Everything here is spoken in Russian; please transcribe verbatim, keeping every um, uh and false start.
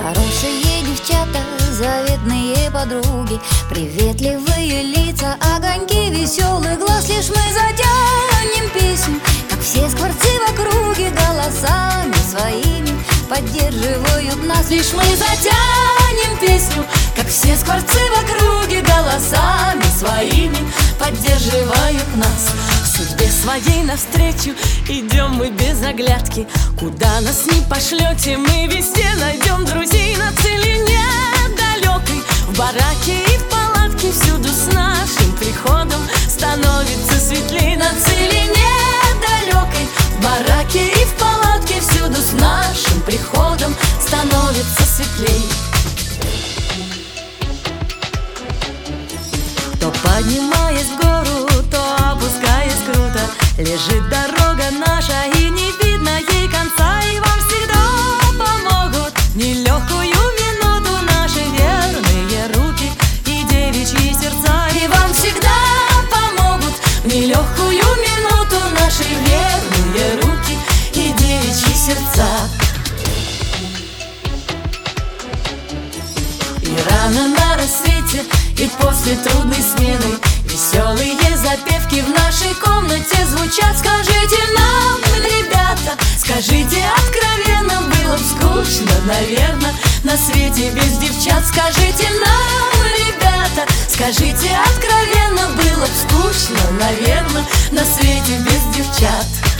Хорошие девчата, заветные подруги, приветливые лица, огоньки веселых глаз. Лишь мы затянем песню, как все скворцы в округе, голосами своими поддерживают нас. Лишь мы затянем песню, как все скворцы в округе, голосами своими поддерживают нас. Судьбе своей навстречу идем мы без оглядки. Куда нас не пошлете, мы везде найдем друзей. На целине далекой, в бараке и в палатке, всюду с нашим приходом становится светлей. На целине далекой, в бараке и в палатке, всюду с нашим приходом становится светлей. То поднимаясь в гору, то опускаясь круто, лежит дорога наша, и не видно ей конца. И вам всегда помогут в нелегкую минуту наши верные руки и девичьи сердца. И вам всегда помогут В нелегкую минуту наши верные руки и девичьи сердца. И рано на рассвете, и после трудной смены веселые запевки в нашей комнате звучат. Скажите нам, ребята, скажите откровенно, было б скучно, наверное, на свете без девчат. Скажите нам, ребята, скажите откровенно, было б скучно, наверное, на свете без девчат.